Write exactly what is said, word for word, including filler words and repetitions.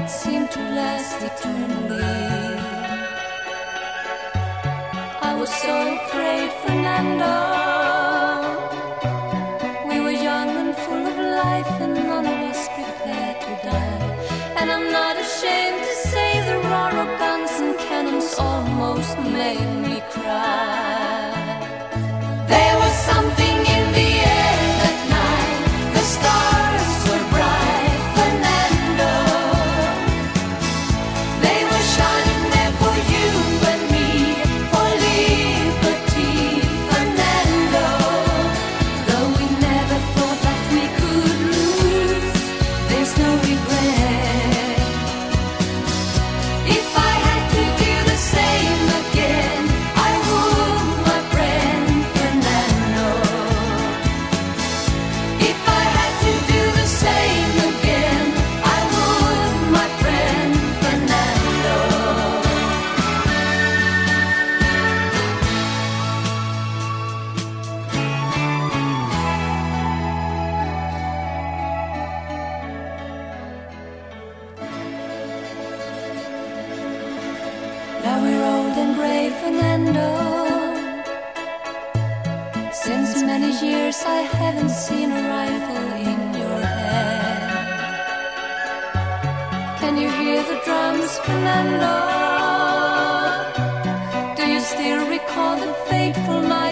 that seemed to last eternally. I was so afraid, Fernando. We were young and full of life, and none of us prepared to die. And I'm not ashamed to say the roar of guns and cannons almost made me cry. There was something in the air that night. The stars were bright, Fernando. They were shining there for you and me, for liberty, Fernando. Though we never thought that we could lose, there's no regret. If I had to do the same again, I would, my friend Fernando. If I had to do the same again, I would, my friend Fernando. Now we're old and gray, Fernando. Since many years I haven't seen a rifle in your hand. Can you hear the drums, Fernando? Do you still recall the fateful night